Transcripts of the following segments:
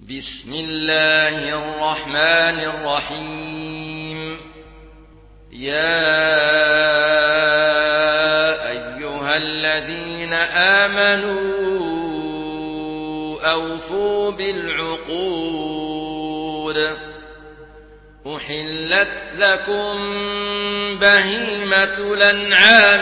بسم الله الرحمن الرحيم. يا أيها الذين آمنوا أوفوا بالعقود. أحلت لكم بهيمة الأنعام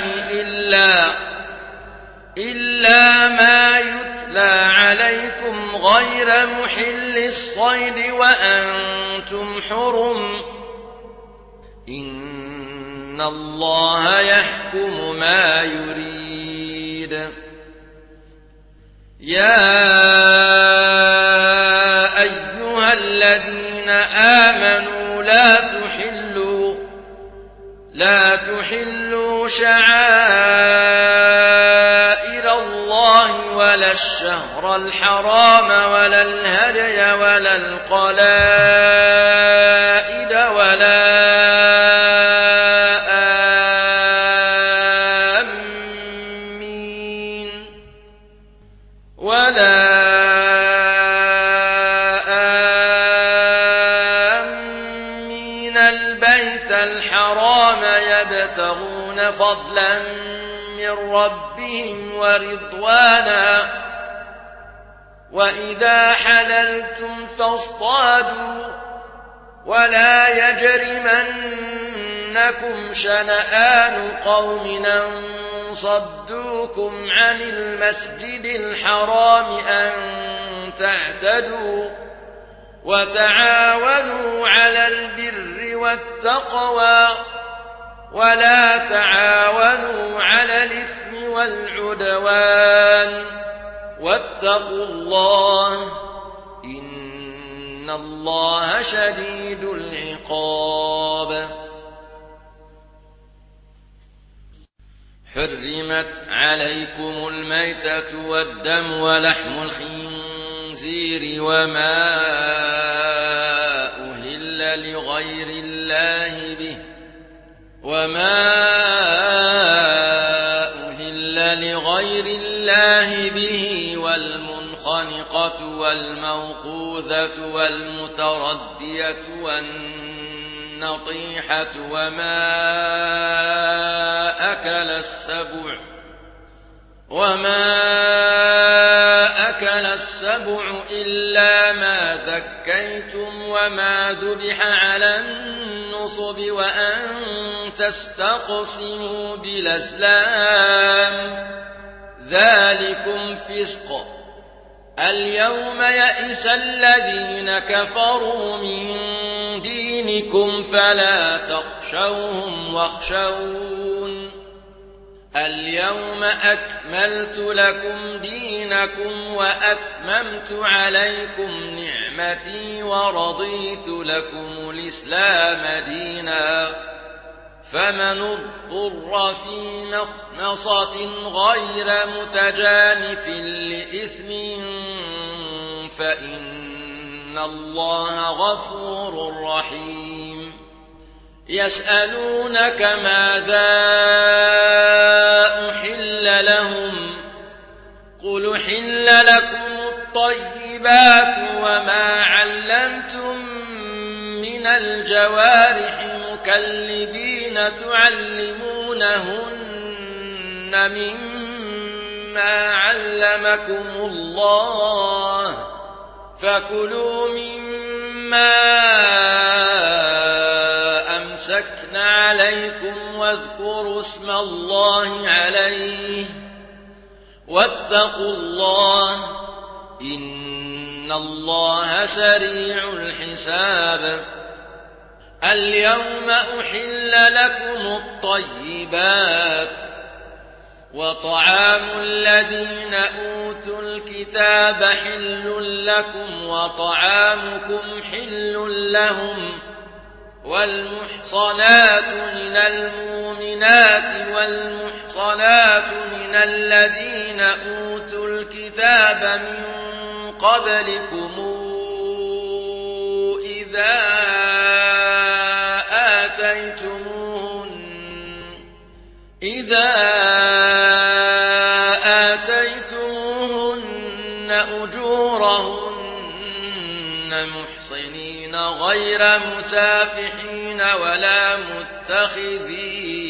إلا ما يتلى عليكم غير محل الصيد وأنتم حرم. إن الله يحكم ما يريد. يا أيها الذين آمنوا لا تحلوا شعائر الله ولا الشهر الحرام ولا الهدي ولا القلائد آمين البيت الحرام يبتغون فضلا من ربهم ورضوانا. وإذا حللتم فاصطادوا ولا يجرمنكم شنآن قوم أن صدوكم عن المسجد الحرام أن تعتدوا. وتعاونوا على البر والتقوى ولا تعاونوا على الإثم والعدوان. واتقوا الله إن الله شديد العقاب. حرمت عليكم الميتة والدم ولحم الخنزير وما أهل لغير الله به والمنخنقة والموقوذة والمتردية والنطيحة وما أكل السبع إلا ما ذكيتم وما ذبح على النصب وأن تستقسموا بالأزلام ذلكم فسق. اليوم يئس الذين كفروا من دينكم فلا تخشوهم واخشون. اليوم أكملت لكم دينكم وأتممت عليكم نعمتي ورضيت لكم الإسلام دينا. فمن اضطر في مخمصة غير متجانف لإثم فإن الله غفور رحيم. يسألونك ماذا أحل لهم قل أحل لكم الطيبات وما علمتم من الجوارح مكلبين تعلمونهن مما علمكم الله فكلوا مما أمسكن عليكم واذكروا اسم الله عليه واتقوا الله إن الله سريع الحساب. اليوم أحل لكم الطيبات وطعام الذين أوتوا الكتاب حل لكم وطعامكم حل لهم. والمحصنات من المؤمنات والمحصنات من الذين أوتوا الكتاب من قبلكم إذا آتيتموهن أجورهن محصنين غير مسافحين ولا متخذي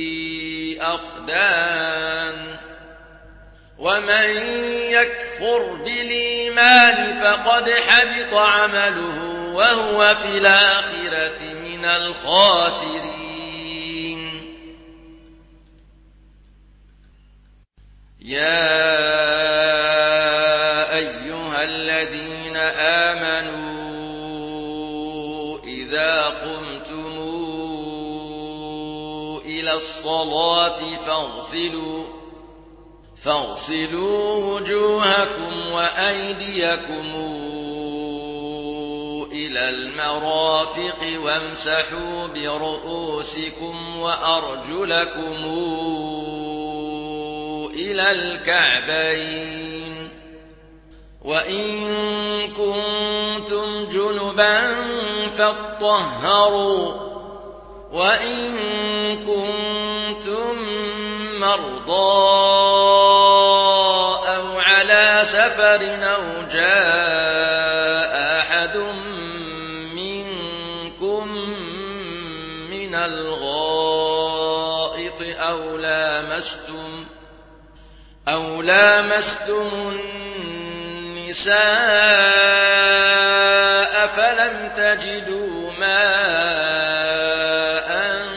أخدان ومن يكفر بالإيمان فقد حبط عمله وهو في الآخرة من الخاسرين. يا أيها الذين آمنوا إذا قمتم إلى الصلاة فاغسلوا وجوهكم وأيديكم إلى المرافق وامسحوا برؤوسكم وأرجلكم إلى الكعبين وإن كنتم جنبا فاطهروا وإن كنتم مرضى أو على سفر أو جاء أحد منكم من الغائط أو لامستم النساء فلم تجدوا ماء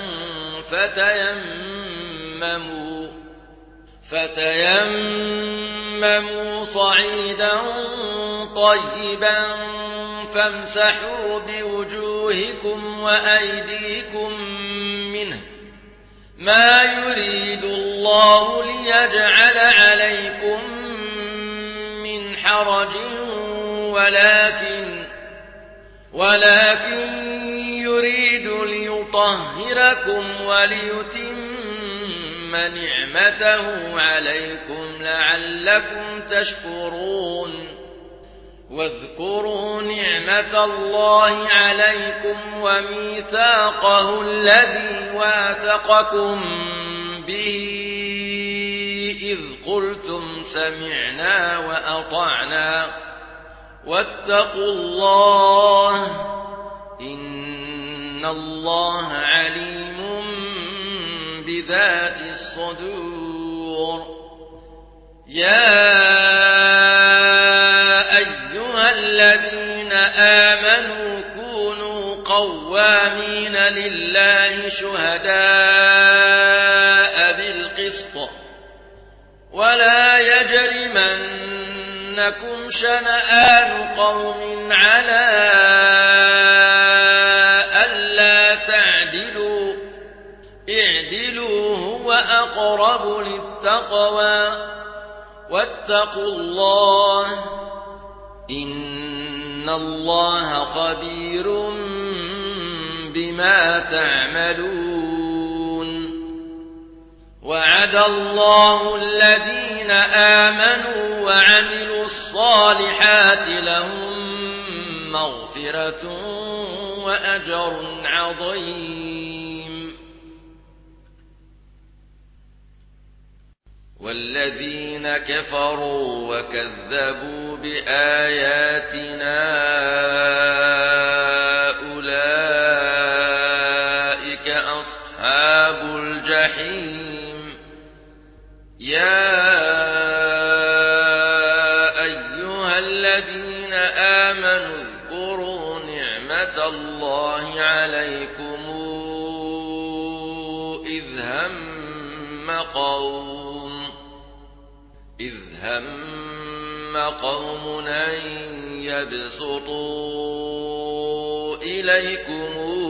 فتيمموا صعيدا طيبا فامسحوا بوجوهكم وأيديكم منه ما يريد الله ليجعل عليكم من حرج ولكن يريد ليطهركم وليتم نعمته عليكم لعلكم تشكرون. واذكروا نعمة الله عليكم وميثاقه الذي واثقكم به إذ قلتم سمعنا وأطعنا واتقوا الله إن الله عليم بذات الصدور. يا أيها الذين آمنوا كونوا قوامين لله شهداء بالقسط ولا يجرمنكم شنآن قوم على ألا تعدلوا اعدلوا هو أقرب للتقوى واتقوا الله إن الله خبير بما تعملون. وعد الله الذين آمنوا وعملوا الصالحات لهم مغفرة وأجر عظيم. والذين كفروا وكذبوا بآياتنا أولئك أصحاب الجحيم. يا أيها الذين آمنوا اذكروا نعمة الله عليكم إذ هم قوم أن يبسطوا إليكم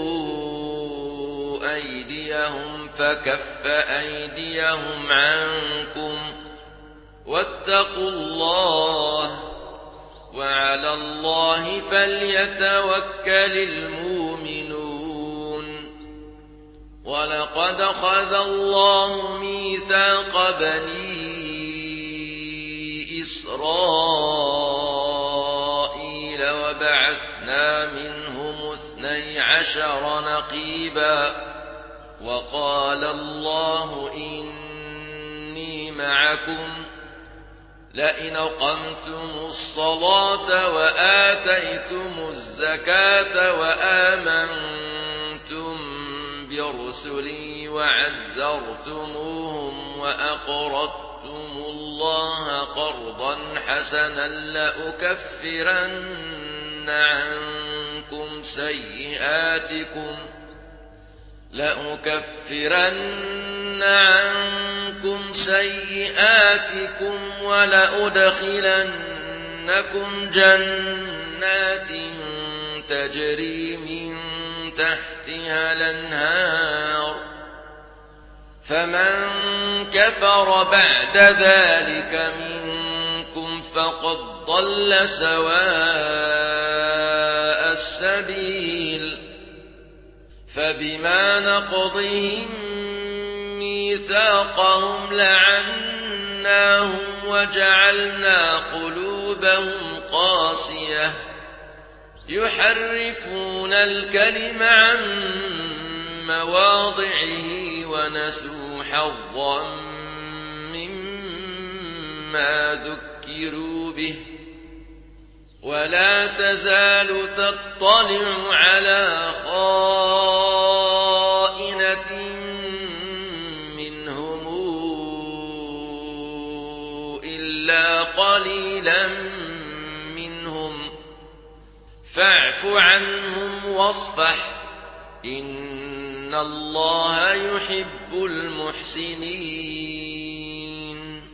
أيديهم فكف أيديهم عنكم واتقوا الله وعلى الله فليتوكل المؤمنون. ولقد أخذ الله ميثاق بني إسرائيل وبعثنا منهم 12 نقيبا وقال الله إني معكم لئن أقمتم الصلاة وآتيتم الزكاة وآمنتم برسلي وعزرتموهم وأقرضتم الله قرضا حسنا لأكفرن عنكم سيئاتكم ولأدخلنكم جنات تجري من تحتها الأنهار فمن كفر بعد ذلك منكم فقد ضل سواء السبيل فبما نقضهم ميثاقهم لعناهم وجعلنا قلوبهم قاسية يحرفون الكلم عن مواضعه ونسوا حظا مما ذكروا به ولا تزال تطلع على خائنة منهم إلا قليلا منهم فاعف عنهم واصفح إن الله يحب المحسنين.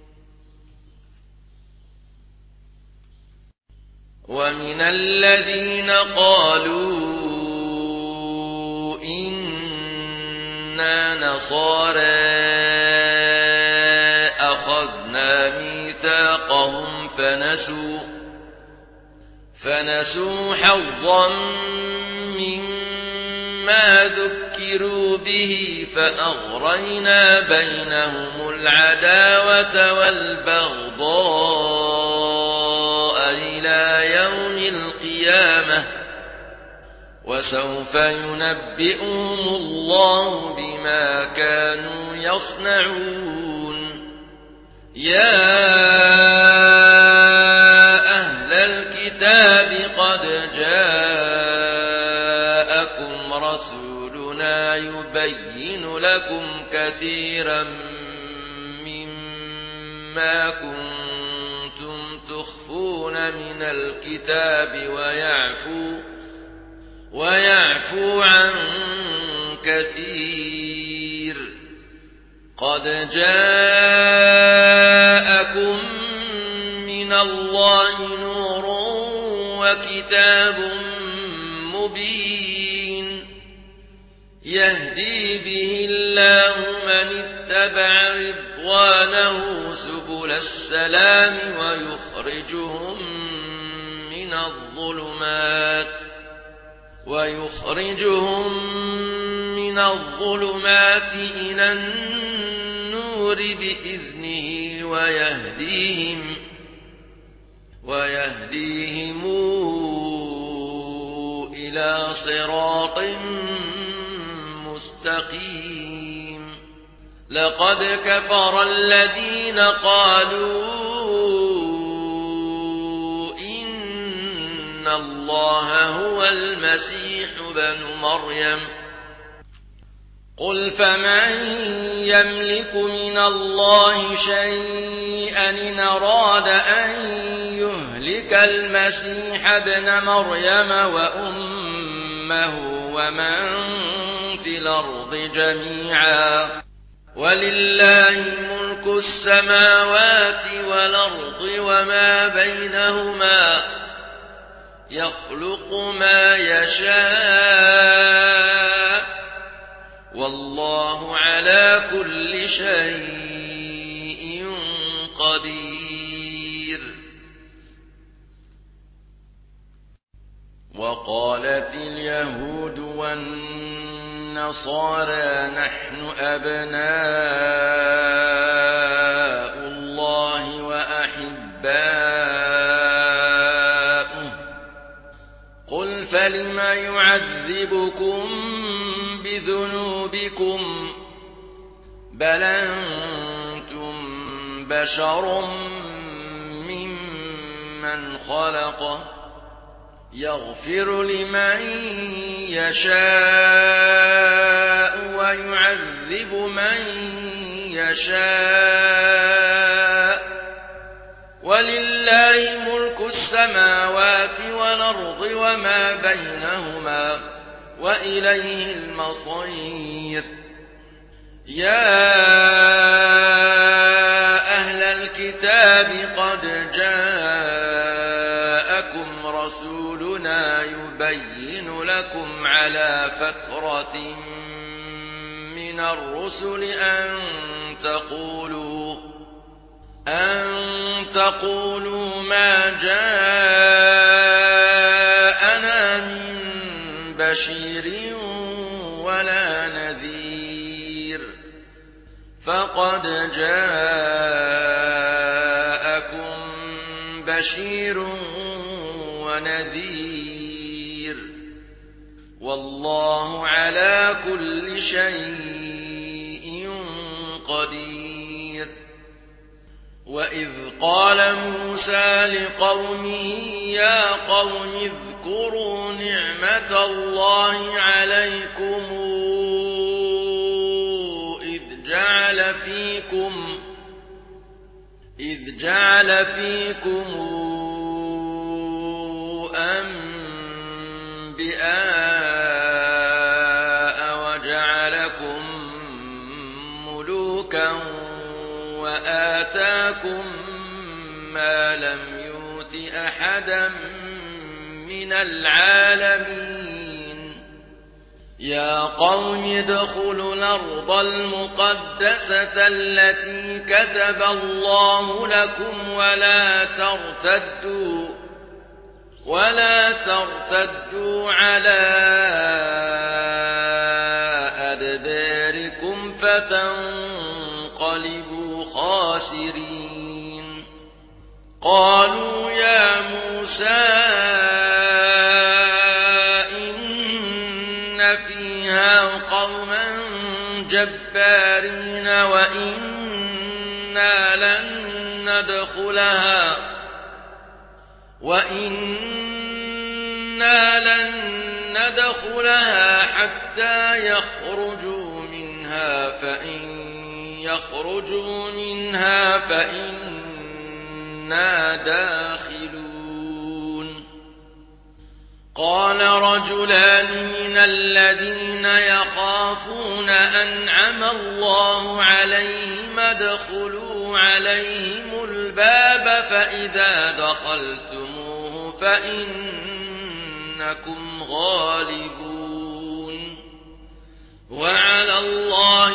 ومن الذين قالوا إنا نصارى أخذنا ميثاقهم فنسوا حظا مما ذكروا به فأغرينا بينهم العداوة والبغضاء إلى يوم القيامة وسوف ينبئهم الله بما كانوا يصنعون. يا أهل الكتاب قد جاءكم رسولنا يبين لكم كثيرا مما كنتم تخفون من الكتاب ويعفو عن كثير. قد جاءكم من الله نور وكتاب مبين يهدي به الله من اتبع رضوانه سبل السلام ويخرجهم من الظلمات إلى النور بإذنه ويهديهم إلى صراط مستقيم. لقد كفر الذين قالوا إن الله هو المسيح ابن مريم قل فمن يملك من الله شيئا إن أراد أن يهلك المسيح ابن مريم وأمه ومن في الأرض جميعا ولله ملك السماوات والأرض وما بينهما يخلق ما يشاء والله على كل شيء قدير. وقالت اليهود والنصارى نحن أبناء الله وأحباؤه قل فلم يعذبكم بذنوبكم بل أنتم بشر ممن خلقه يغفر لمن يشاء ويعذب من يشاء ولله ملك السماوات والأرض وما بينهما وإليه المصير يا أهل الكتاب قد جاءكم رسولنا يبين لكم على فترة من الرسل أن تقولوا ما جاءنا من بشير ولا نذير فقد جاءكم بشير ونذير والله على كل شيء قدير وإذ قال موسى لقومه يا قوم اذكروا نعمة الله عليكم إذ جعل فيكم أنبياء وجعلكم ملوكا وآتاكم ما لم يؤت أحدا من العالمين يا قوم ادخلوا الأرض المقدسة التي كتب الله لكم ولا ترتدوا على أدباركم فتنقلبوا خاسرين قالوا يا موسى إن فيها قوما جبارين وإنا لن ندخلها حتى يخرجوا منها فإنا داخلون قال رجلان من الذين يخافون أنعم الله عليهم ادخلوا عليهم الباب فإذا دخلتموه فإنكم غالبون وعلى الله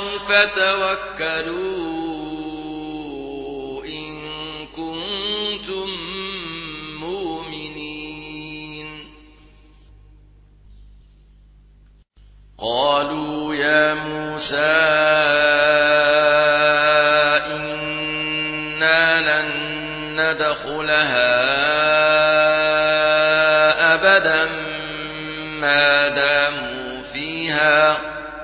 فتوكلوا إن كنتم مؤمنين قالوا يا موسى إنا لن ندخلها أبدا ما داموا فيها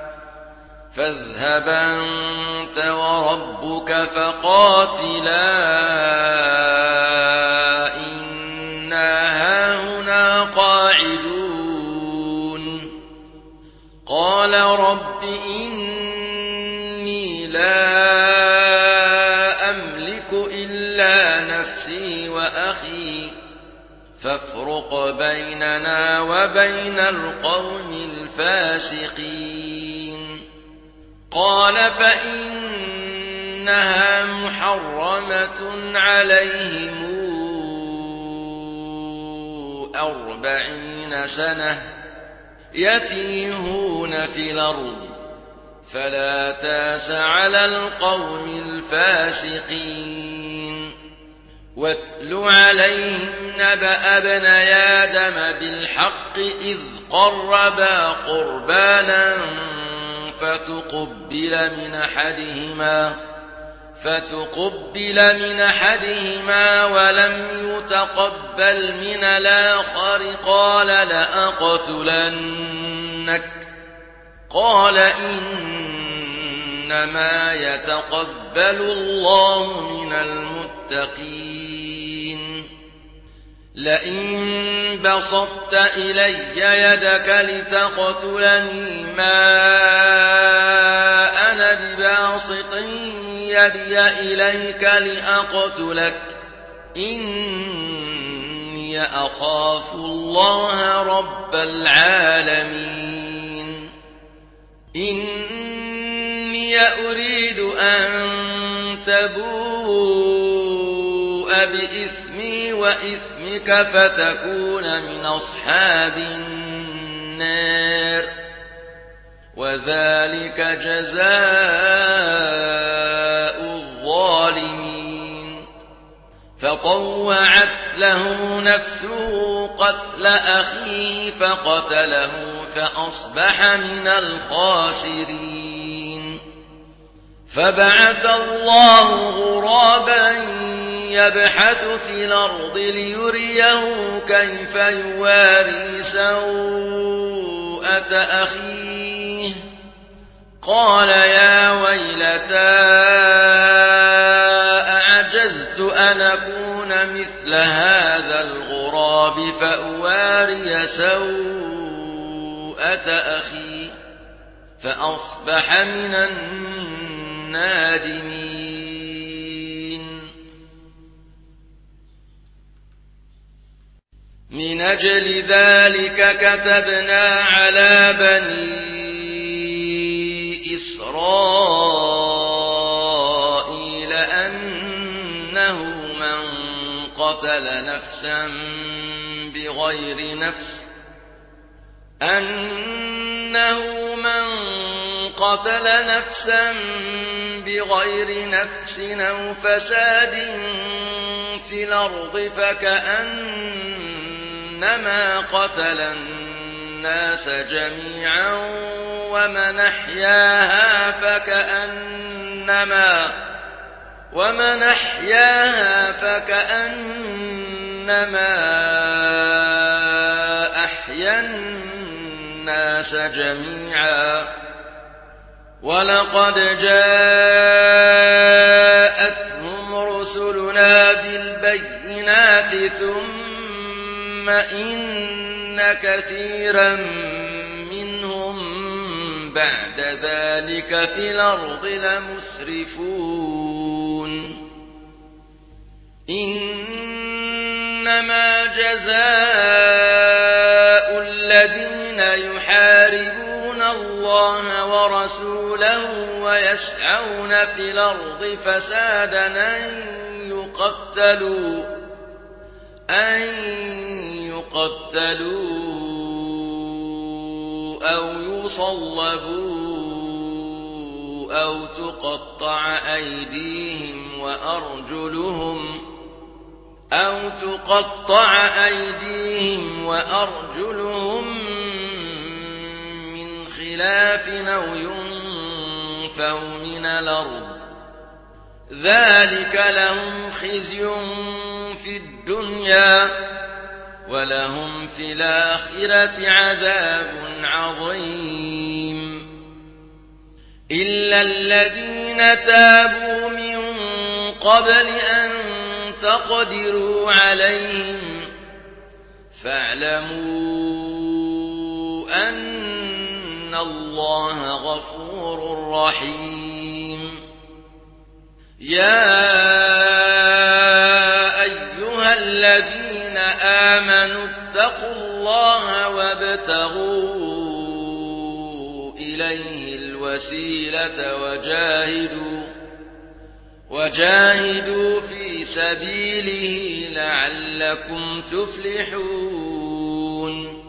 فاذهب أنت وربك فقاتلا إنا هاهنا قاعدون قال رب إني لا أملك إلا نفسي وأخي فافرق بيننا وبين القوم الفاسقين قال فإنها محرمة عليهم 40 سنة يتيهون في الأرض فلا تاس على القوم الفاسقين واتل عليهم نبأ ابني آدم بالحق إذ قربا قربانا فتقبل من أحدهما ولم يتقبل من الآخر قال لأقتلنك قال إنما يتقبل الله من المتقين لئن بسطت إلي يدك لتقتلني ما أنا بباسط يدي إليك لأقتلك إني أخاف الله رب العالمين إني أريد أن تبوء بإثمي وإثمك فتكون من أصحاب النار وذلك جزاء الظالمين فطوعت له نفسه قتل أخيه فقتله فأصبح من الخاسرين فبعث الله غرابا يبحث في الأرض ليريه كيف يواري سوءة أخيه قال يا ويلتى أعجزت أن أكون مثل هذا الغراب فأواري سوءة أخي فأصبح من النادمين من أجل ذلك كتبنا على بني إسرائيل أنه من قتل نفسا بغير نفس أو فساد في الأرض فكأنما قتل الناس جميعا ومن أحياها فكأنما أحيا الناس جميعا ولقد جاءتهم رسلنا بالبينات ثم إن كثيرا منهم بعد ذلك في الأرض لمسرفون إنما جزاء الذين يحاربون الله ورسوله ويسعون في الأرض فسادا أن يقتلوا أو يصلبوا أو تقطع أيديهم وأرجلهم من خلاف أو ينفوا من الأرض ذلك لهم خزي في الدنيا ولهم في الآخرة عذاب عظيم إلا الذين تابوا من قبل أن تقدروا عليهم فاعلموا أن الله غفور رحيم يا أيها الذين آمنوا اتقوا الله وابتغوا إليه الوسيلة وجاهدوا في سبيله لعلكم تفلحون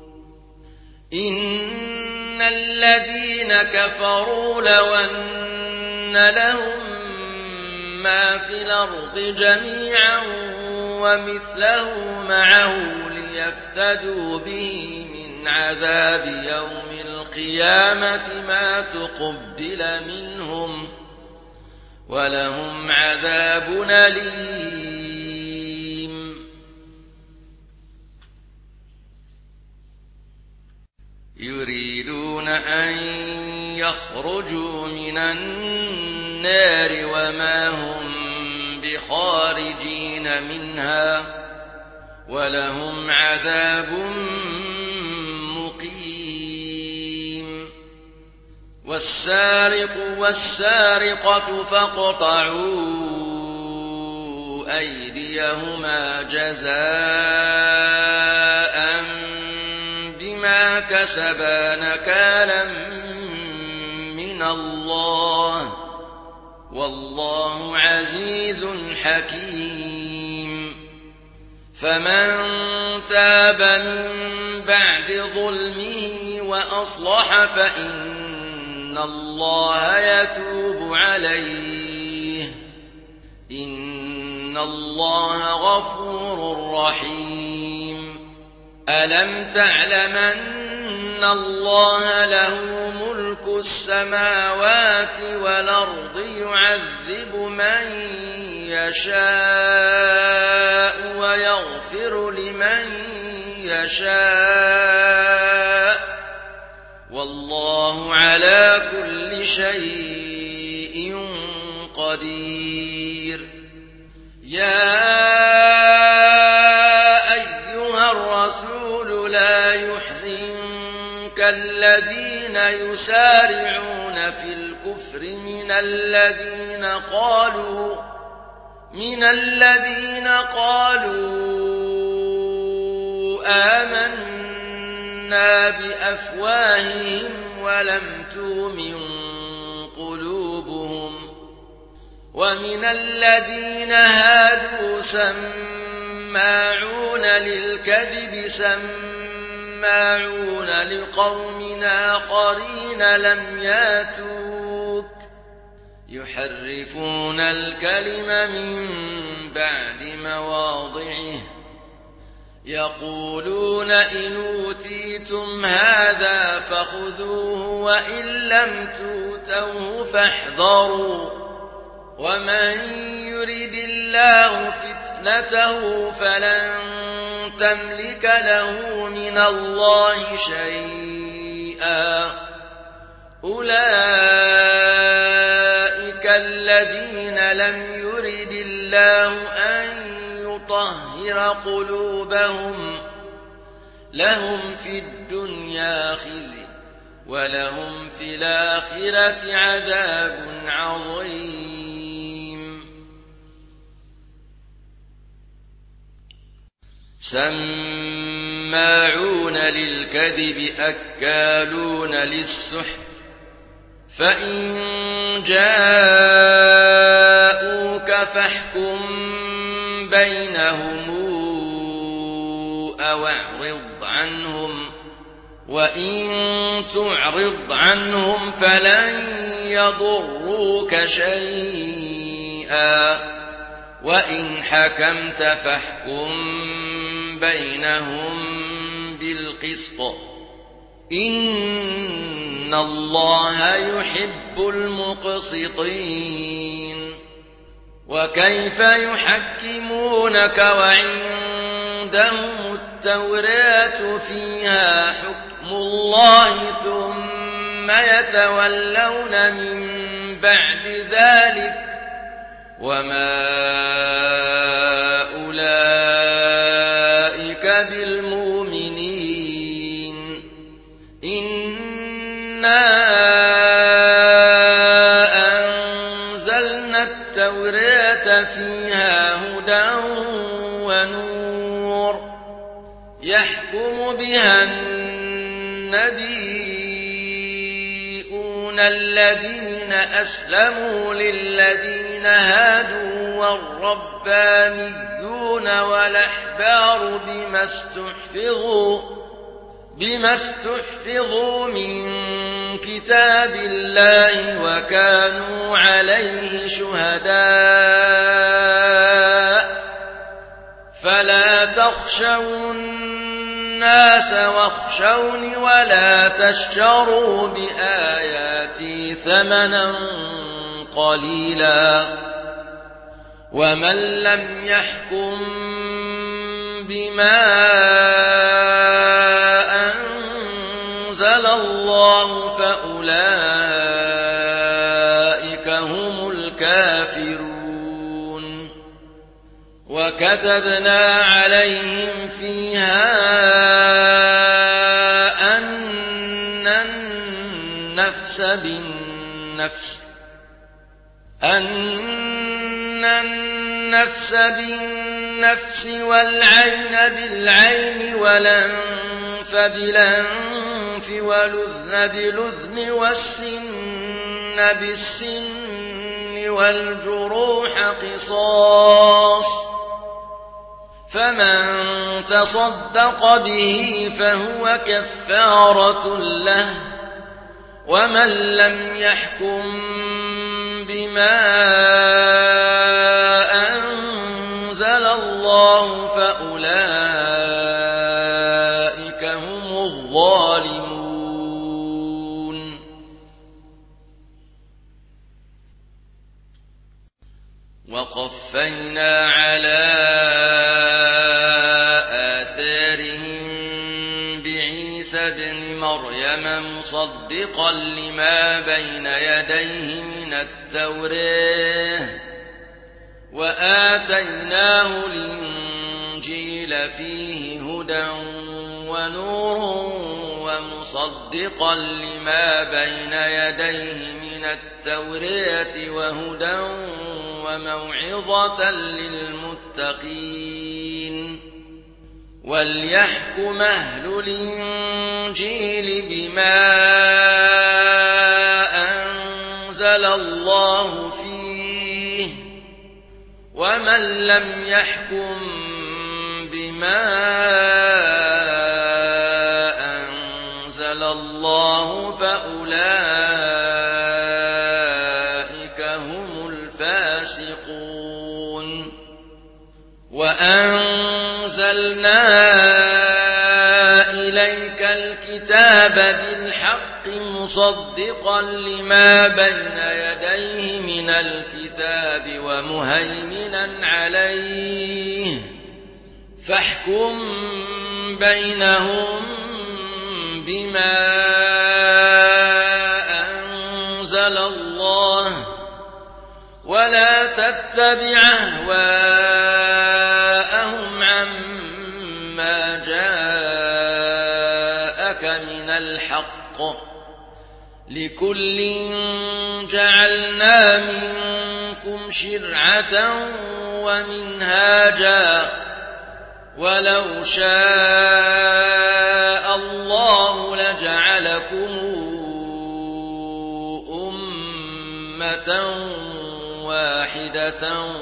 إن الذين كفروا لو أن لهم ما في الأرض جميعا ومثله معه ليفتدوا به من عذاب يوم القيامة ما تقبل منهم ولهم عذاب أليم يريدون أن يخرجوا من النار وما هم بخارجين منها ولهم عذاب مقيم. والسارق والسارقة فاقطعوا أيديهما جزاء بما كسبا نكالا من الله، والله عزيز حكيم. فمن تاب من بعد ظلمه وأصلح فإن الله يتوب عليه، إن الله غفور رحيم. ألم تعلم أن الله له ملك السماوات والأرض يعذب من يشاء ويغفر لمن يشاء، والله على كل شيء قدير. يا أيها الرسول لا يحزنك الذين يسارعون في الكفر من الذين قالوا آمنا بأفواههم ولم تؤمن قلوبهم، ومن الذين هادوا سماعون للكذب سماعون لقوم آخرين لم ياتوك يحرفون الكلم من بعد مواضعه، يقولون إن أوتيتم هذا فخذوه وإن لم تؤتوه فاحذروا، ومن يرد الله فتنته فلن تملك له من الله شيئا. أولئك الذين لم يرد الله أن يطهر قلوبهم، لهم في الدنيا خزي ولهم في الآخرة عذاب عظيم. سماعون للكذب أكالون للسحت، فإن جاءوك فاحكم بينهم أو اعرض عنهم، وإن تعرض عنهم فلن يضروك شيئا، وإن حكمت فاحكم بينهم بالقسط، إن الله يحب المقسطين. وكيف يحكمونك وعندهم التوراة فيها حكم الله ثم يتولون من بعد ذلك، وما أولئك بالمؤمنين. إنا أنزلنا التوراة فيها هدى ونور، يحكم بها النبيون الذين أسلموا للذين هادوا والربانيون والأحبار بما استحفظوا من كتاب الله وكانوا عليه شهداء، فلا تخشوا الناس واخشوني ولا تشتروا بآياتي ثمنا قليلا، ومن لم يحكم بما أنزل الله فأولئك هم الكافرون. وكتبنا عليهم فيها أن النفس بالنفس والعين بالعين والأنف بالأنف والأذن بالأذن والسن بالسن والجروح قصاص فمن تصدق به فهو كفارة له ومن لم يحكم بما أنزل الله فأولئك هم الظالمون. وقفينا على آثارهم بعيسى ابن مريم مصدقا لما بين يديه من التوراة وآتيناه الإنجيل فيه هدى ونور ومصدقا لما بين يديه من التوراة وهدى وموعظة للمتقين. وليحكم أهل الإنجيل بما أنزل الله فيه ومن لم يحكم بما أنزل الله فأولئك هم الفاسقون. وأنزلنا إليك الكتاب بالحق مصدقا لما بين يديه من الكتاب ومهيمنا عليه فاحكم بينهم بما أنزل الله ولا تتبع أهواءهم عما جاءك من الحق لكل جعلنا منكم شرعة ومنهاجا ولو شاء الله لجعلكم أمة واحدة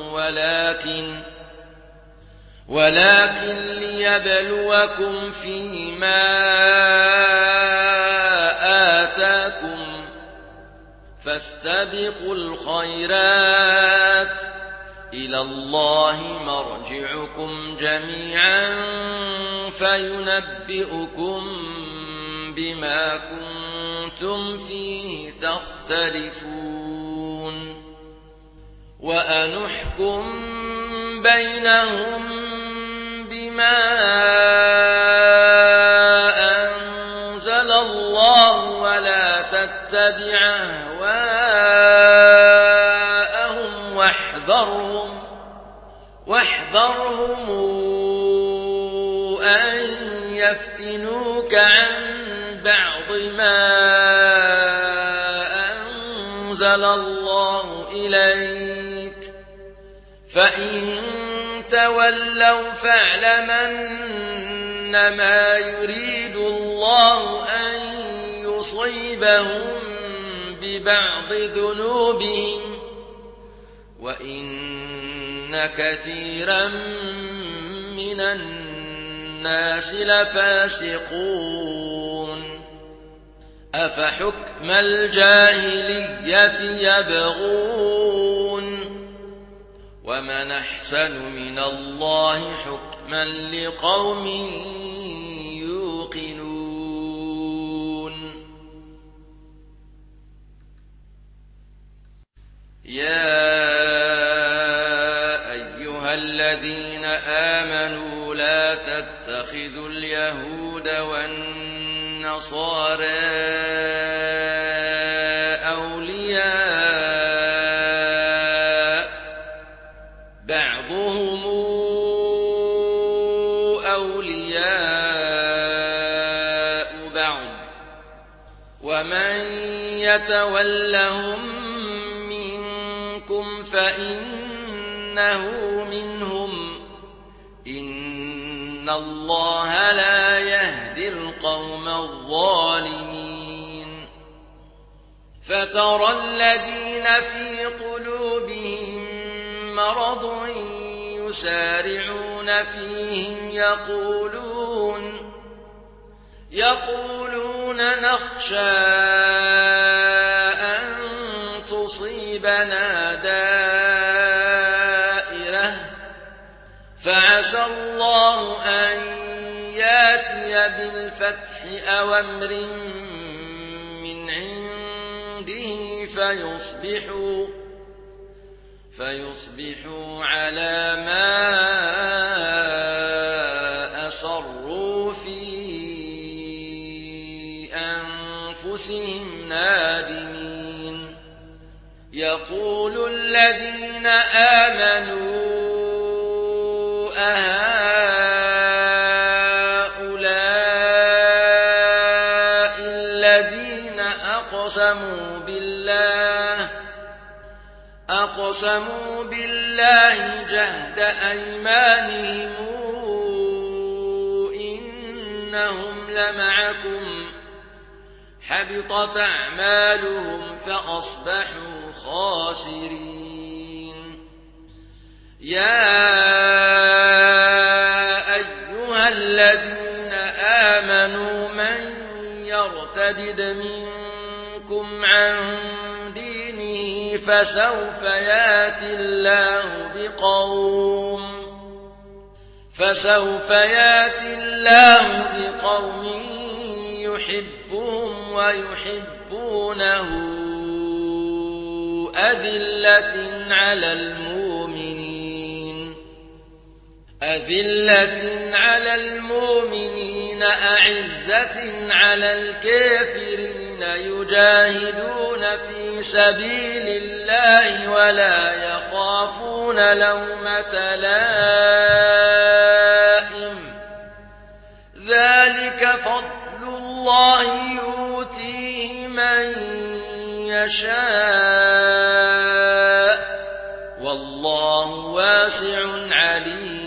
ولكن ليبلوكم فيما آتاكم فاستبقوا الخيرات إلى الله مرجعكم جميعا فينبئكم بما كنتم فيه تختلفون. وأنحكم بينهم بما أنزل الله ولا تتبع أهواءهم واحذرهم أن يفتنوك عن بعض ما أنزل الله إليك فإن تولوا فاعلم أنما يريد الله أن يصيبهم ببعض ذنوبهم وإن كثيرا من الناس لفاسقون. أفحكم الجاهلية يبغون ومن أحسن من الله حكما لقوم يوقنون. يا أيها الذين آمنوا لا تتخذوا اليهود والنصارى أولياء بعضهم ومن يتولهم منكم فإنه منهم إن الله لا يهدي القوم الظالمين فترى الذين في قلوبهم مرض يسارعون فيهم يقولون نخشى أن تصيبنا دائرة فعسى الله أن ياتي بالفتح أو أمر من عنده فيصبحوا على ما أصروا في أنفسهم نادمين يقول الذين آمنوا أهؤلاء الذين أقسموا بالله جهد أيمانهم إنهم لمعكم حبطت أعمالهم فأصبحوا خاسرين يا أيها الذين آمنوا من يرتد منكم عن دينه فسوف ياتي الله بقوم يحبهم ويحبونه أذلة على المؤمنين أعزة على الكافرين يجاهدون في سبيل الله ولا يخافون لومة لائم ذلك فضل الله يؤتيه من يشاء والله واسع عليم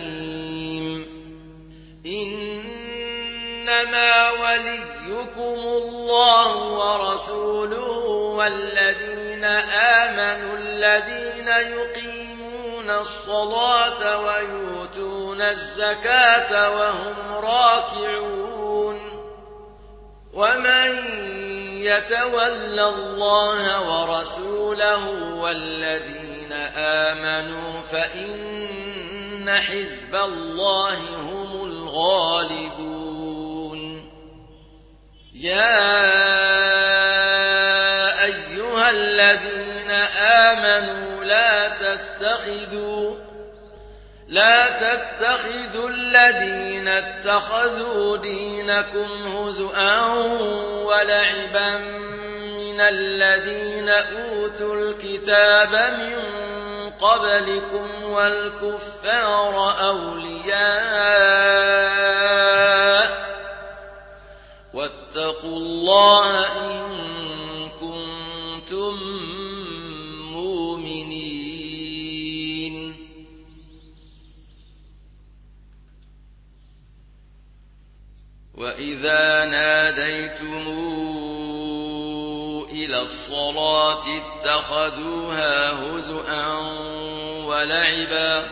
إنما وليكم الله ورسوله والذين آمنوا الذين يقيمون الصلاة ويؤتون الزكاة وهم راكعون ومن يتول الله ورسوله والذين آمنوا فإن حزب الله هم الغالبون يا أيها الذين آمنوا لا تتخذوا الذين اتخذوا دينكم هزؤا ولعبا من الذين أوتوا الكتاب من قبلكم والكفار أولياء واتقوا الله إن كنتم مؤمنين وإذا ناديتم إلى الصلاة اتخذوها هزؤا ولعبا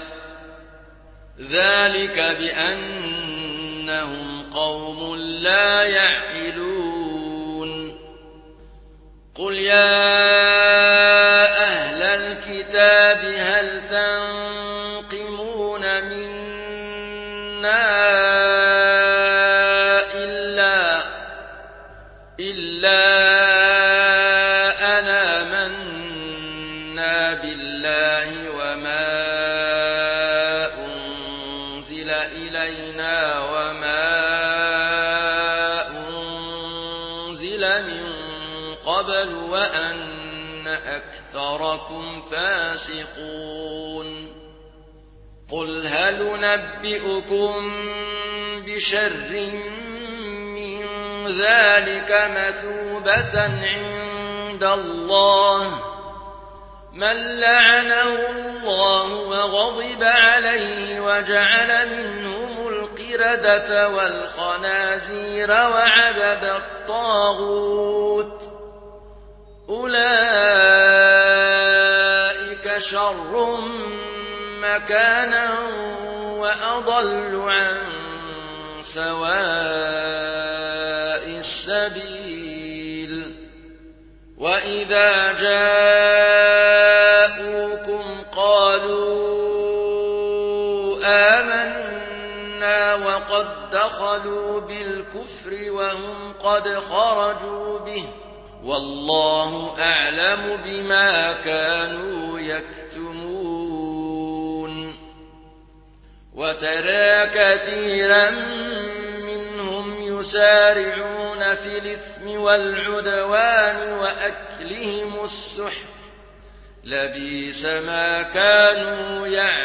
ذلك بأنهم قوم لا يعقلون قل يا أهل الكتاب هل تنقمون منا إلا أن آمنا بالله وما أنزل إلينا وما أنزل من قبل وأن أكثركم فاسقون قل هل ننبئكم بشر ذلك مثوبة عند الله من لعنه الله وغضب عليه وجعل منهم القردة والخنازير وعبد الطاغوت أولئك شر مكانا وأضل عن سواء السبيل وإذا جاءوكم قالوا آمنا وقد دخلوا بالكفر وهم قد خرجوا به والله أعلم بما كانوا يكتمون وترى كثيرا منهم يسارعون في الإثم والعدوان وأكلهم السحت لبئس ما كانوا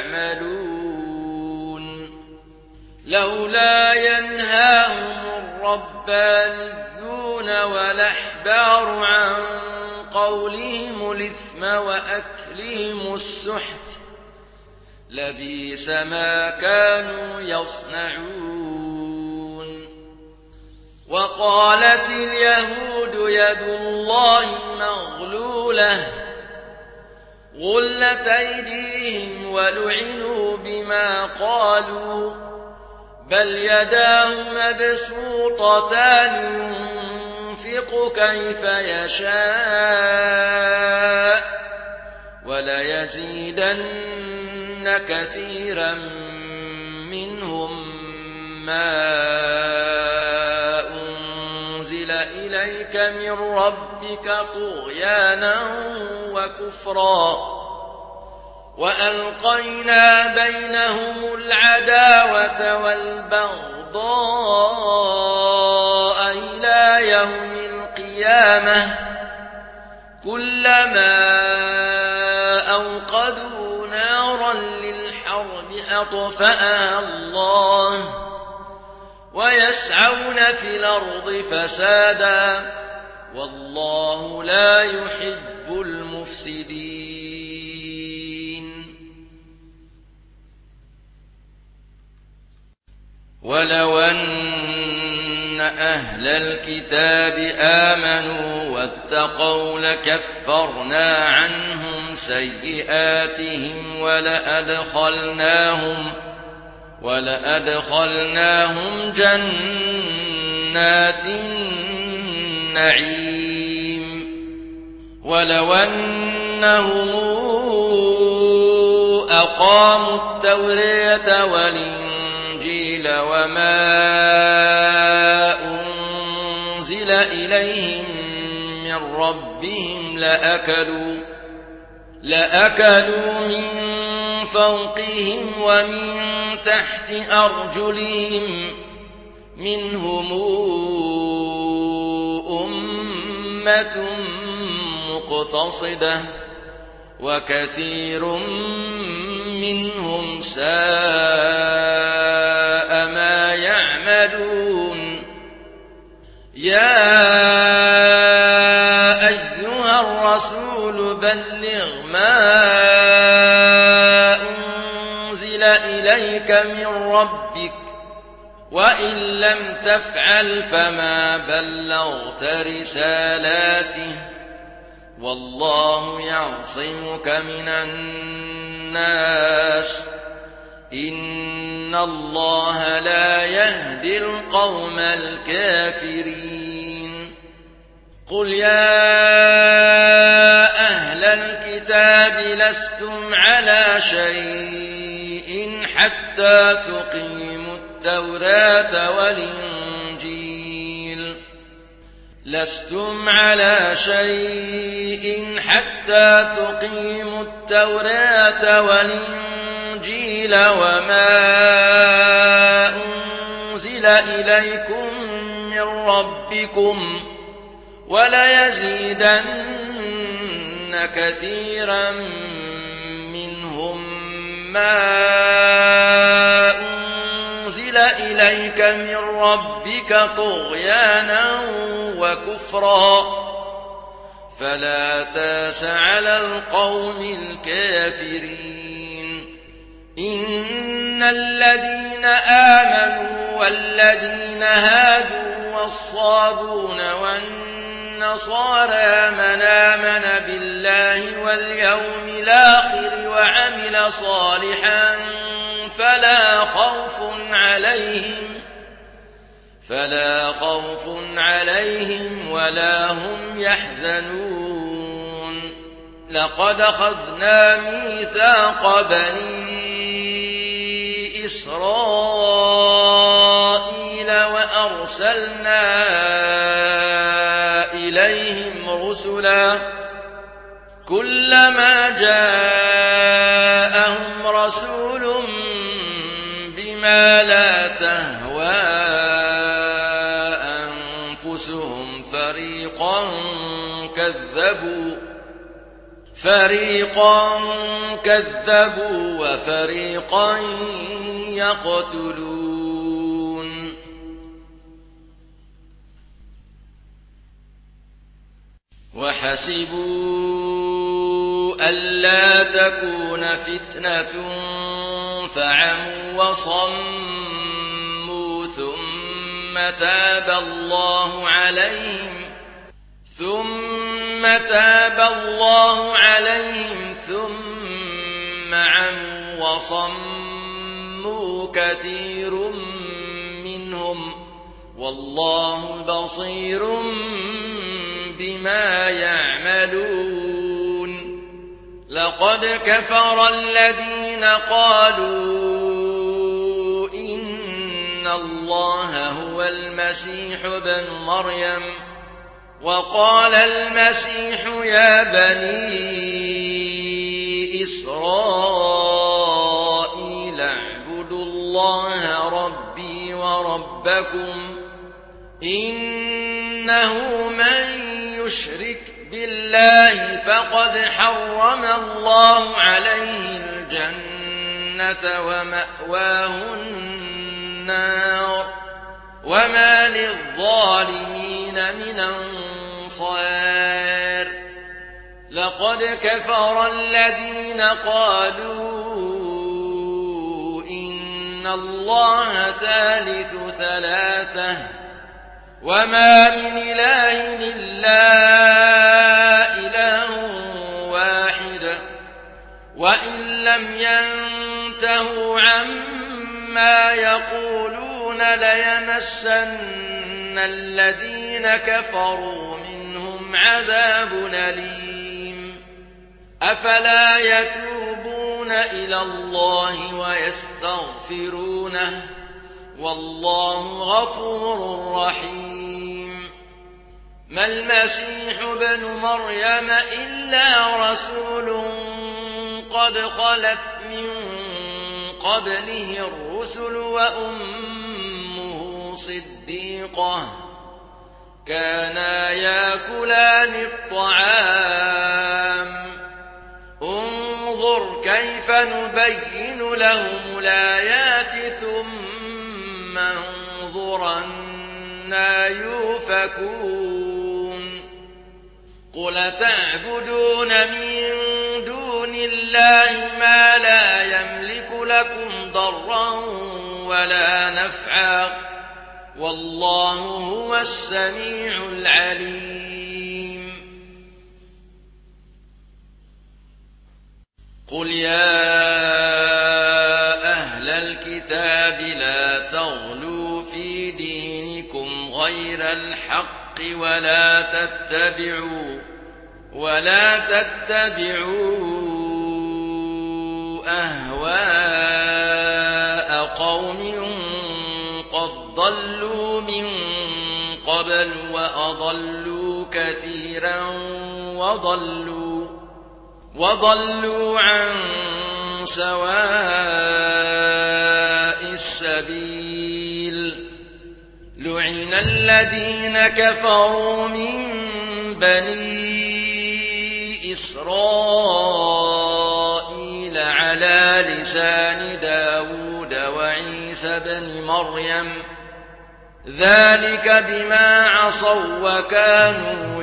يعملون لولا ينهاهم الربانيون والأحبار عن قولهم الإثم وأكلهم السحت لبئس ما كانوا يصنعون وقالت اليهود يد الله مغلولة غلت أيديهم ولعنوا بما قالوا بل يداه مبسوطتان ينفق كيف يشاء وليزيدن كثيرا منهم ما أنزل إليك من ربك طغيانا وكفرا وألقينا بينهم العداوة والبغضاء إلى يوم القيامة كلما أوقدوا نارا للحرب أطفأها الله ويسعون في الأرض فسادا والله لا يحب المفسدين ولو أن أهل الكتاب آمنوا واتقوا لكفرنا عنهم سيئاتهم ولأدخلناهم جنات النعيم ولو أنهم أقاموا التوراة والإنجيل وما أنزل إليهم من ربهم لأكلوا من فوقهم ومن تحت أرجلهم منهم أمة مقتصدة وكثير منهم ساء ما يعملون يا أيها الرسول بلغ ما أنزل إليك من ربك وإن لم تفعل فما بلغت رسالاته والله يعصمك من الناس إن الله لا يهدي القوم الكافرين قل يا أهل الكتاب لستم على شيء حتى تقيموا التوراة والإنجيل لستم على شيء حتى تقيموا التوراة والإنجيل وما أنزل إليكم من ربكم وليزيدن كثيرا منهم ما أنزل إليك من ربك طغيانا وكفرا فلا تاس على القوم الكافرين إن الذين آمنوا والذين هادوا والصابون والنصارى من آمن بالله واليوم الآخر وعمل صالحا فلا خوف عليهم ولا هم يحزنون لقد أخذنا ميثاق بني إسرائيل وأرسلنا إليهم رسلا كلما جاءهم رسول بما لا تهوى أنفسهم فريقا كذبوا وفريقا يقتلون وحسبوا ألا تكون فتنة فعموا وصموا ثم تاب الله عليهم ثم عموا وصموا كثير منهم والله بصير بما يعملون لقد كفر الذين قالوا إن الله هو المسيح ابن مريم وقال المسيح يا بني إسرائيل اعبدوا الله ربي وربكم إنه من يشرك بالله فقد حرم الله عليه الجنة ومأواه النار وما للظالمين من أنصار لقد كفر الذين قالوا إن الله ثالث ثلاثة وما من إله إلا إله واحد وإن لم ينتهوا عما يقولون ليمسن الذين كفروا منهم عذاب أليم أفلا يتوبون إلى الله ويستغفرونه والله غفور رحيم ما المسيح ابن مريم إلا رسول قد خلت من قبله الرسل وأمه صديقة كانا يأكلان الطعام انظر كيف نبين لهم الآيات ثم انظر أنى يؤفكون قل تعبدون من دون الله ما لا يملك لكم ضرا ولا نفعا والله هو السميع العليم قل يا أهل الكتاب لا تغلوا في دينكم غير الحق ولا تتبعوا أهواء قوم قد ضلوا من قبل وأضلوا كثيرا وضلوا عن سواء السبيل لعن الذين كفروا من بني إسرائيل على لسان داود وعيسى ابن مريم ذلك بما عصوا وكانوا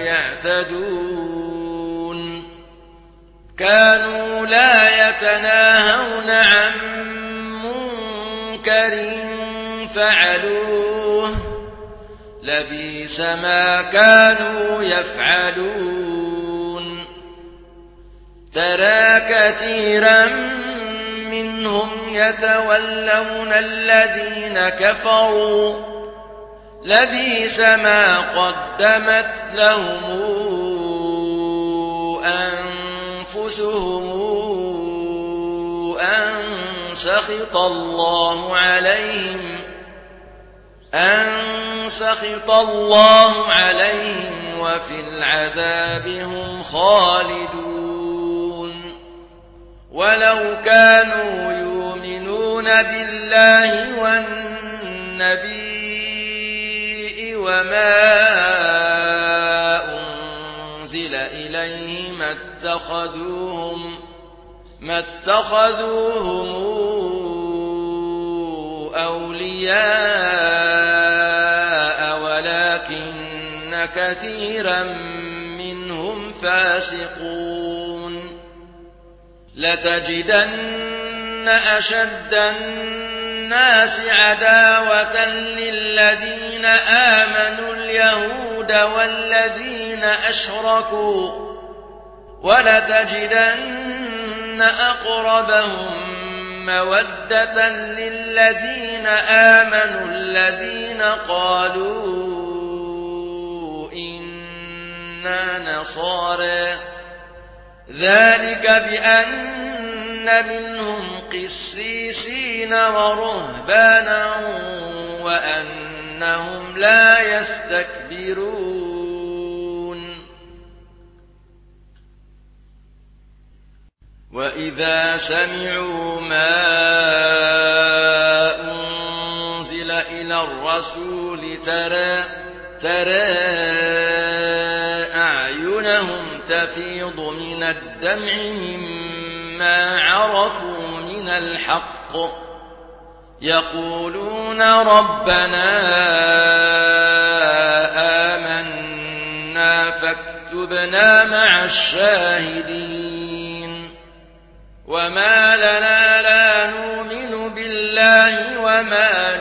يعتدون كانوا لا يتناهون عن منكر فعلوه لبئس ما كانوا يفعلون ترى كثيرا منهم يتولون الذين كفروا لبئس ما قدمت لهم أنفسهم أن سخط الله عليهم وفي العذاب هم خالدون ولو كانوا يؤمنون بالله والنبي وما أنزل إليه ما اتخذوهم أولياء ولكن كثيرا منهم فاسقون لتجدن أشد الناس عداوة للذين آمنوا اليهود والذين أشركوا ولتجدن أقربهم مودة للذين آمنوا الذين قالوا إنا نصارى ذلك بأن منهم قسيسين ورهبانا وأنهم لا يستكبرون وإذا سمعوا ما أنزل إلى الرسول ترى أعينهم تفيض من الدمع مما عرفوا من الحق يقولون ربنا آمنا فاكتبنا مع الشاهدين وما لنا لا نؤمن بالله وما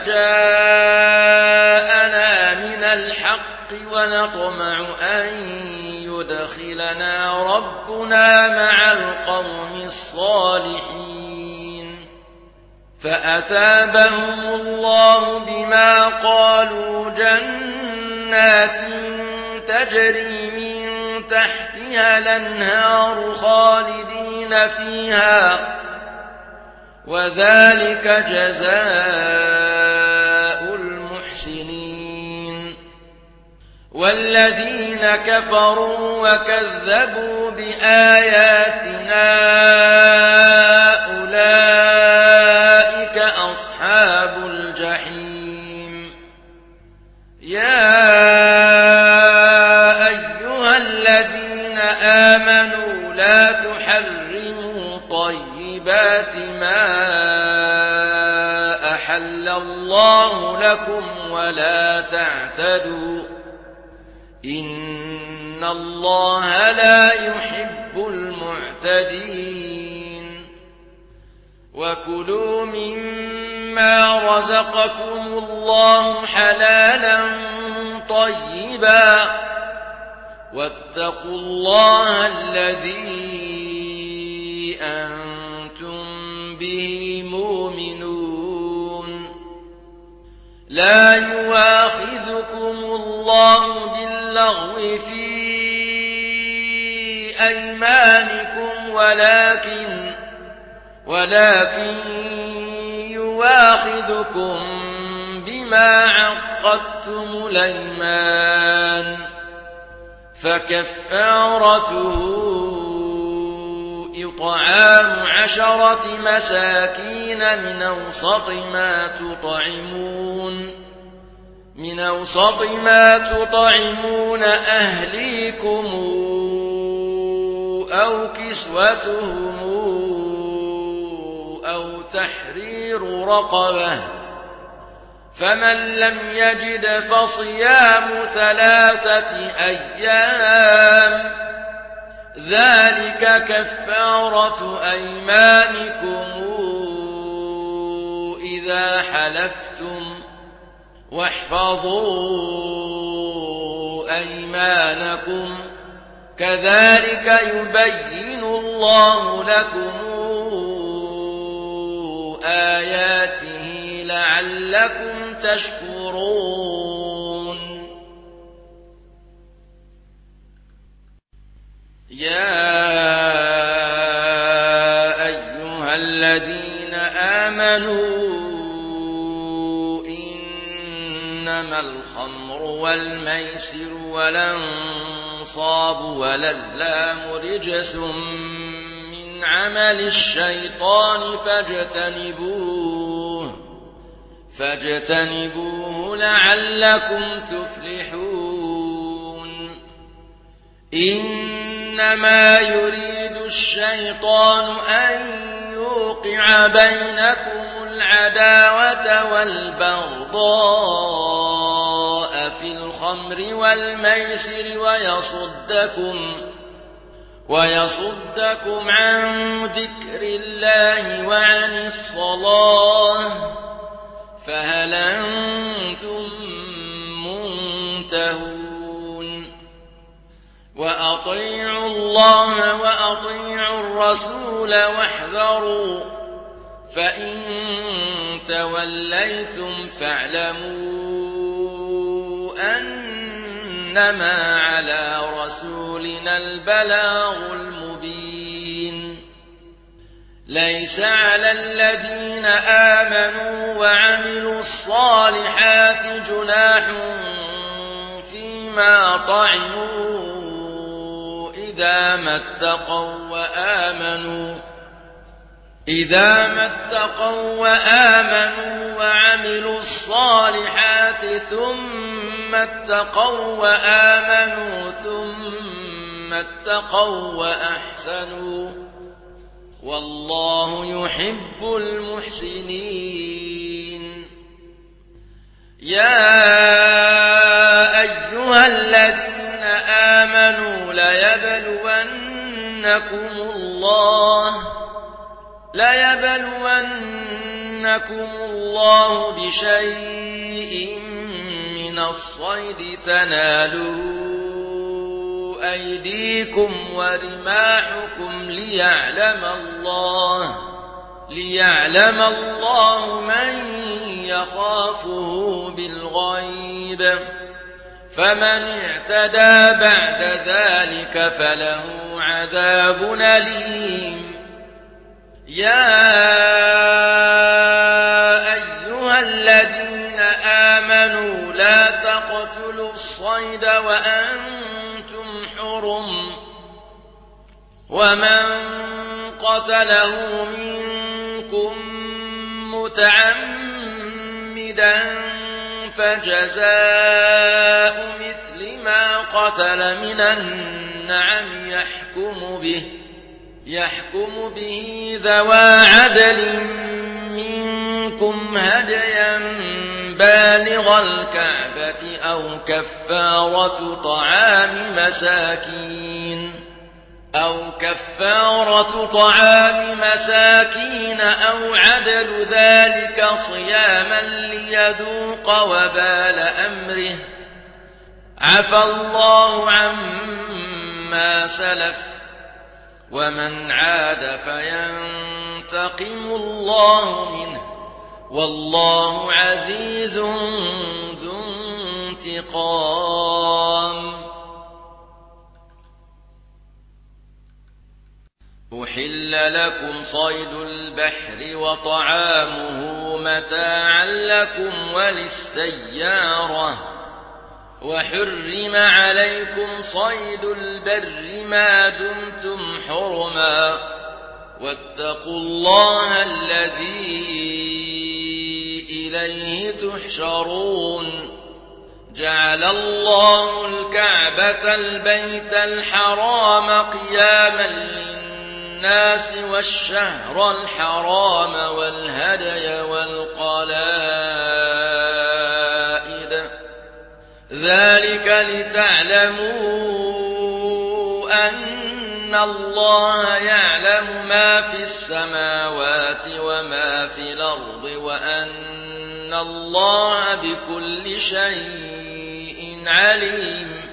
جاءنا من الحق ونطمع أن يدخلنا ربنا مع القوم الصالحين فأثابهم الله بما قالوا جنات تجري من تحتها الأنهار خالدين فيها وذلك جزاء المحسنين والذين كفروا وكذبوا بآياتنا أولئك أصحاب الجحيم يا أيها الذين آمنوا لا تحرموا طيبات ما أحل الله لكم ولا تعتدوا إن الله لا يحب المعتدين وكلوا مما رزقكم الله حلالا طيبا واتقوا الله الذي أنتم به مؤمنون لا يواخذكم الله باللغو في أيمانكم ولكن يواخذكم بما عقدتم الأيمان فكفارته إطعام 10 مساكين من أوسط ما تطعمون أهليكم أو كسوتهم أو تحرير رقبة فمن لم يجد فصيام 3 أيام ذلك كفارة أيمانكم إذا حلفتم واحفظوا أيمانكم كذلك يبين الله لكم آياته لعلكم تشكرون يا أيها الذين آمنوا إنما الخمر والميسر والأنصاب والأزلام رجس من عمل الشيطان فاجتنبوه لعلكم تفلحون إنما يريد الشيطان أن يوقع بينكم العداوة والبغضاء في الخمر والميسر ويصدكم عن ذكر الله وعن الصلاة فهل أنتم منتهون وأطيعوا الله وأطيعوا الرسول واحذروا فإن توليتم فاعلموا أنما على رسولنا البلاغ المبين ليس على الذين آمنوا وعملوا الصالحات جناح فيما طعموا إذا ما اتقوا وآمنوا وعملوا الصالحات ثم اتقوا وأحسنوا والله يحب المحسنين يا أيها الذين آمنوا ليبلونكم الله بشيء من الصيد تناله أيديكم ورماحكم ليعلم الله من يخافه بالغيب فمن اعتدى بعد ذلك فله عذاب أليم يا أيها الذين آمنوا لا تقتلوا الصيد وأنتم حرم ومن قتله منكم متعمدا فجزاء مثل ما قتل من النعم يحكم به ذوى عدل منكم هديا بالغ الكعبة أو كفارة طعام مساكين أو عدل ذلك صياما ليذوق وبال أمره عفى الله عما سلف ومن عاد فينتقم الله منه والله عزيز ذو انتقام أحل لكم صيد البحر وطعامه متاعا لكم وللسيارة وحرم عليكم صيد البر ما دمتم حرما واتقوا الله الذي إليه تحشرون جعل الله الكعبة البيت الحرام قياما للناس والشهر الحرام والهدي والقلائد ذلك لتعلموا أن الله يعلم ما في السماوات وما في الأرض وأن الله بكل شيء عليم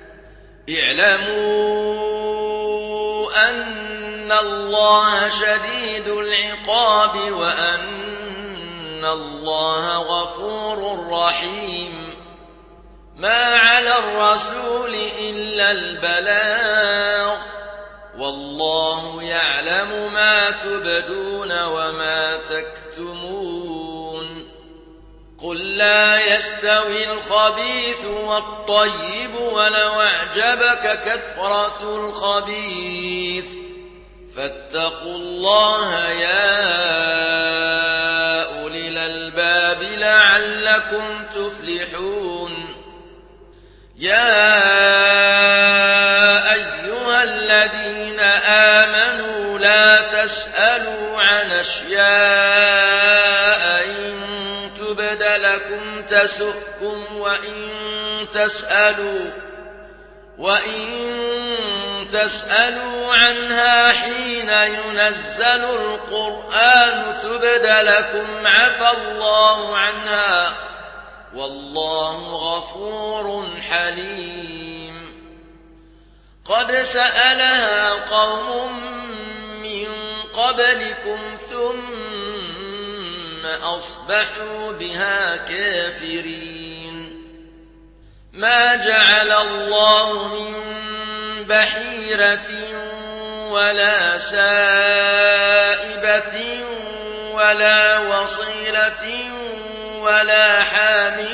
اعلموا أن الله شديد العقاب وأن الله غفور رحيم ما على الرسول إلا البلاغ والله يعلم ما تبدون وما تكتمون قل لا يستوي الخبيث والطيب ولو أعجبك كثرة الخبيث فاتقوا الله يا أولي الألباب لعلكم تفلحون يا أيها الذين آمنوا لا تسألوا عن أشياء إن تبد لكم تسؤكم وإن تسألوا عنها حين ينزل القرآن تبد لكم عفى الله عنها والله غفور حليم قد سألها قوم من قبلكم ثم أصبحوا بها كافرين ما جعل الله من بحيرة ولا سائبة ولا وصيلة ولا حام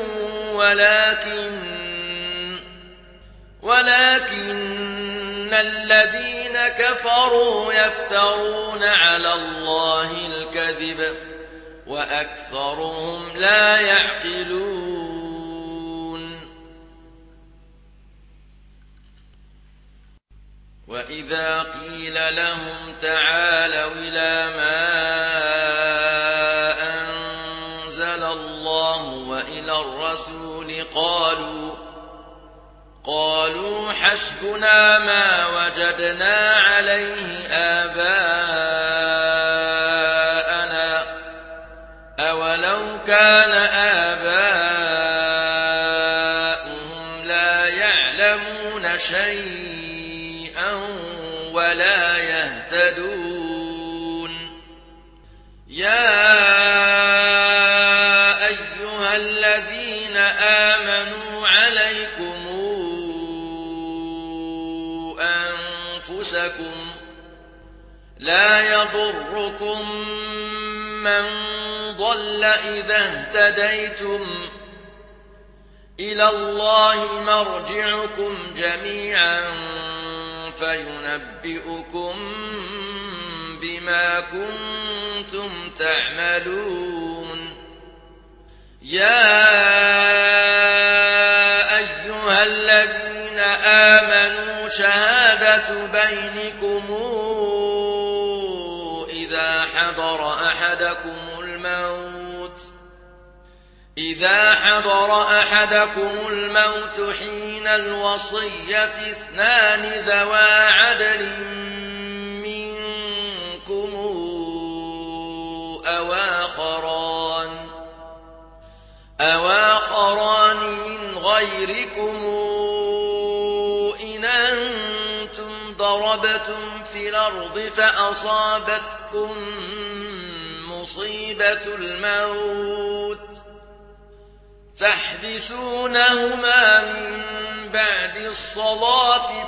ولكن الذين كفروا يفترون على الله الكذب وأكثرهم لا يعقلون وإذا قيل لهم تعالوا إلى ما أنزل الله وإلى الرسول قالوا حسبنا ما وجدنا عليه آباءنا أولو كان آباؤهم لا يعلمون شيئا ولا يهتدون يا أيها الذين آمنوا عليكم أنفسكم لا يضركم من ضل إذا اهتديتم إلى الله مرجعكم جميعا فينبئكم بما كنتم تعملون يا أيها الذين آمنوا شهادة بينكم إذا حضر أحدكم الموت حين الوصية اثنان ذوى عدل منكم أو آخران من غيركم إن أنتم ضربتم في الأرض فأصابتكم مصيبة الموت تحبسونهما من بعد الصلاة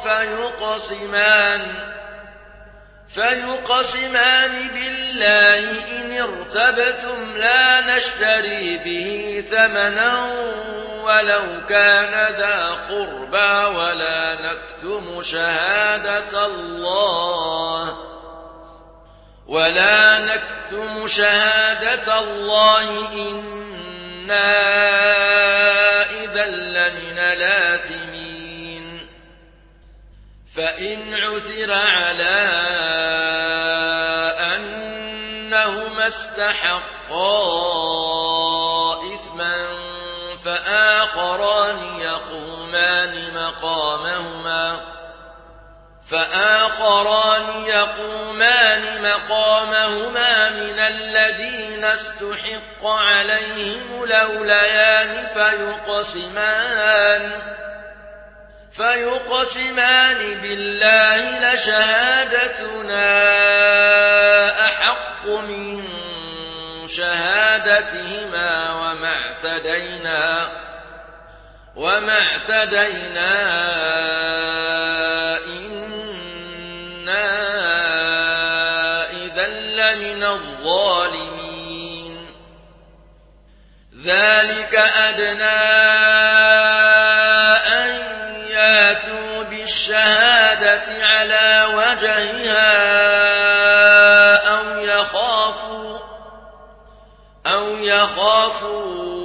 فيقسمان بالله إن ارتبتم لا نشتري به ثمنا ولو كان ذا قربى ولا نكتم شهادة الله إنا إذا لمن الآثمين فإن عثر على أنهما استحقا إثما فآخران فآخران يقومان مقامهما من الذين استحق عليهم الأوليان فيقسمان بالله لشهادتنا أحق من شهادتهما وما اعتدينا إنا إذا لمن الظالمين ذلك أدنى أن ياتوا بالشهادة على وجهها أو يخافوا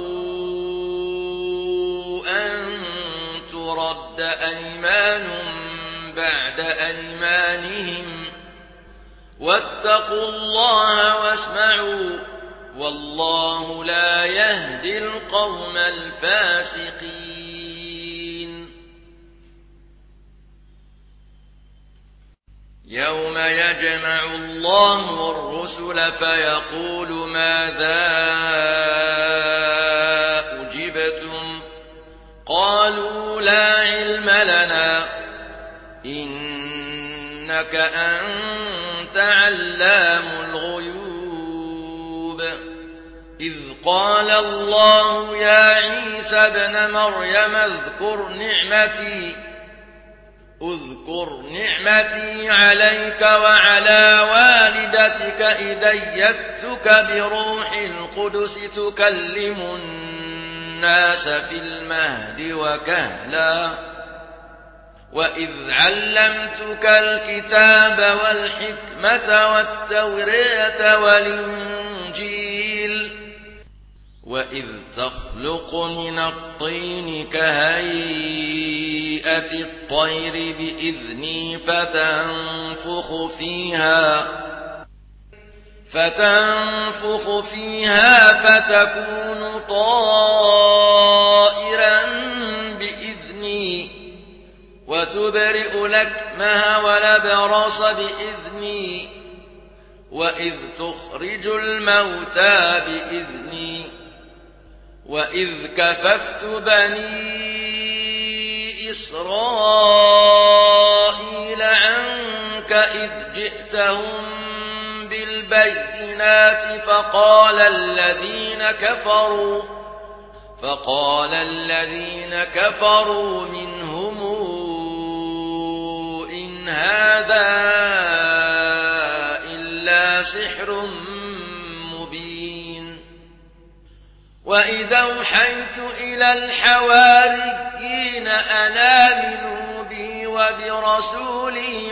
أن ترد أيمان بعد أيمانهم واتقوا الله واسمعوا والله لا يهدي القوم الفاسقين يوم يجمع الله الرسل فيقول ماذا أجبتم قالوا لا علم لنا إنك أنت علام الغيوب إذ قال الله يا عيسى ابن مريم اذكر نعمتي عليك وعلى والدتك إذ أيدتك بروح القدس تكلم الناس في المهد وكهلا وإذ علمتك الكتاب والحكمة والتوراة والإنجيل وإذ تخلق من الطين كهيئة الطير بإذني فتنفخ فيها فتكون طائرا بإذني وتبرئ الأكمه والأبرص بإذني وإذ تخرج الموتى بإذني وإذ كففت بني إسرائيل عنك إذ جئتهم بالبينات فقال الذين كفروا منهم إن هذا إلا سحر مبين وإذا أوحيت إلى الحواريين أن آمنوا بي وبرسولي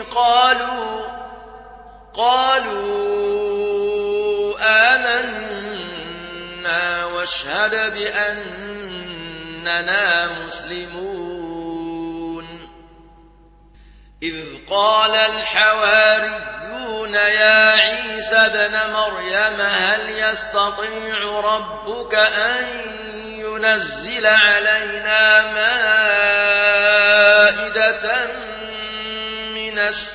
قالوا آمنا واشهد بأننا مسلمون إذ قال الحواريون يا عيسى ابن مريم هل يستطيع ربك أن ينزل علينا مائدة من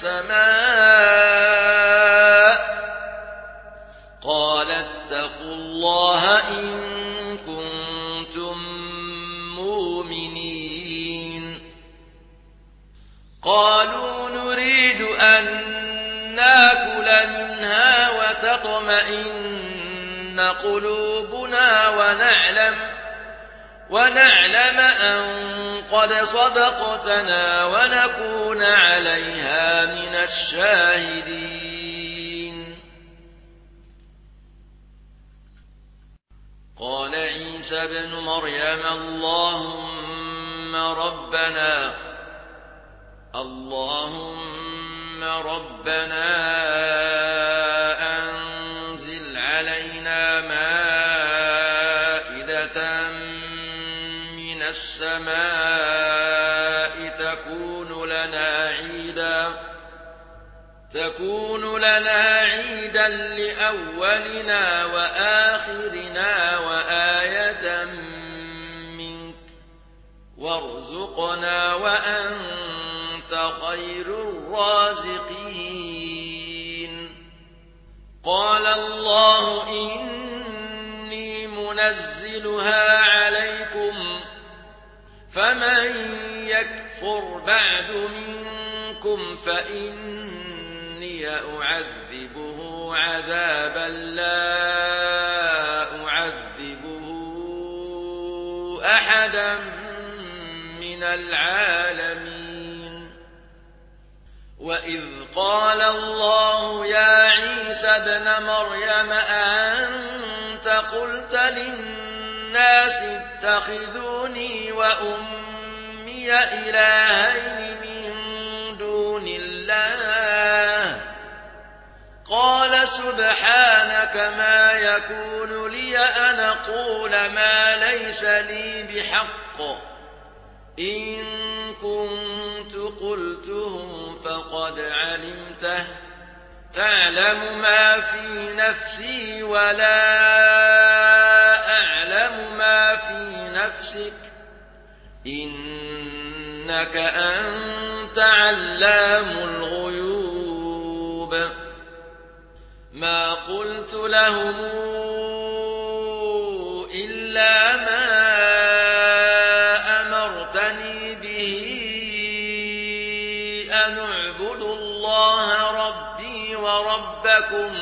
السماء قال اتقوا الله إن كنتم مؤمنين قالوا نريد أن ناكل منها وتطمئن قلوبنا ونعلم أن قد صدقتنا ونكون عليها من الشاهدين قال عيسى ابن مريم اللهم ربنا أنزل علينا مائدة من السماء تكون لنا عيدا لأولنا وآخرنا وآية منك وارزقنا وأنت خير الرازقين. قال الله إني منزلها عليكم فمن يكفر بعد منكم فإني أعذبه عذابا لا أعذبه أحدا من العالمين. وإذ قال الله يا عيسى ابن مريم أأنت قلت للناس اتخذوني وأمي إلهين من دون الله قال سبحانك ما يكون لي أن أقول ما ليس لي بحق إن كنت قلته فقد علمته تعلم ما في نفسي ولا أعلم ما في نفسك إنك أنت علام الغيوب. ما قلت لهم إلا ما أمرتني به أن اعبدوا الله ربي وربكم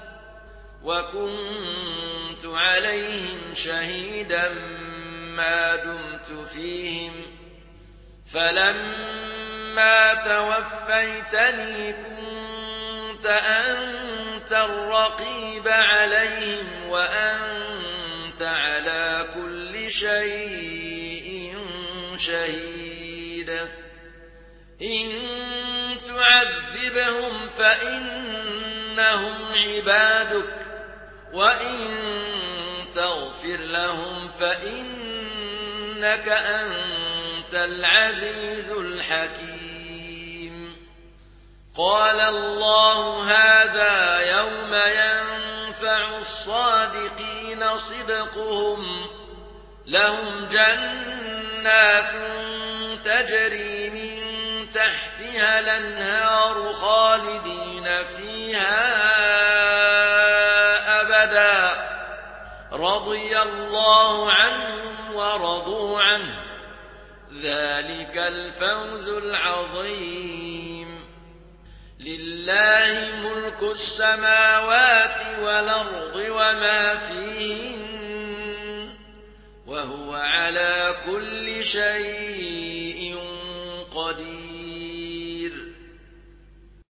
وكنت عليهم شهيدا ما دمت فيهم فلما توفيتني كنت أنت الرقيب عليهم وأنت على كل شيء شهيد. إن تعذبهم فإنهم عبادك وإن تغفر لهم فإنك أنت العزيز الحكيم. قال الله هذا يوم ينفع الصادقين صدقهم لهم جنات تجري من تحتها الأنهار خالدين فيها أبدا رضي الله عنهم ورضوا عنه ذلك الفوز العظيم. لله ملك السماوات والأرض وما فيهن وهو على كل شيء قدير.